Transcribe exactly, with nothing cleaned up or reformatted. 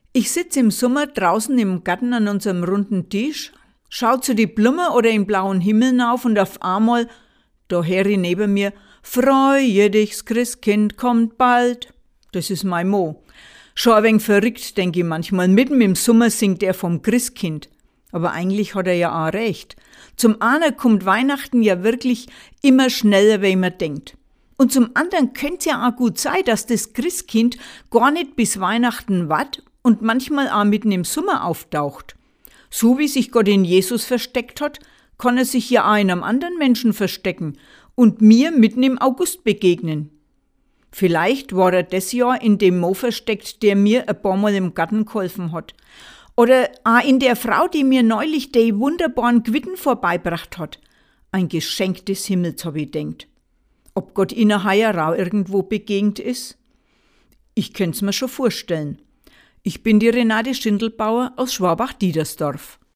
Ich sitze im Sommer draußen im Garten an unserem runden Tisch, schau zu die Blumen oder im blauen Himmel auf und auf einmal, da höre ich neben mir, freue dich, das Christkind kommt bald. Das ist mein Mo. Schon ein wenig verrückt, denke ich manchmal. Mitten im Sommer singt er vom Christkind. Aber eigentlich hat er ja auch recht. Zum einen kommt Weihnachten ja wirklich immer schneller, wie man denkt. Und zum anderen könnte es ja auch gut sein, dass das Christkind gar nicht bis Weihnachten wartet und manchmal auch mitten im Sommer auftaucht. So wie sich Gott in Jesus versteckt hat, kann er sich ja auch in einem anderen Menschen verstecken und mir mitten im August begegnen. Vielleicht war er das Jahr in dem Mo versteckt, der mir ein paar Mal im Garten geholfen hat. Oder auch in der Frau, die mir neulich die wunderbaren Quitten vorbeibracht hat. Ein Geschenk des Himmels, hab ich denkt. Ob Gott ihnen heuer auch irgendwo begegnet ist? Ich könnte es mir schon vorstellen. Ich bin die Renate Schindelbauer aus Schwabach-Diedersdorf.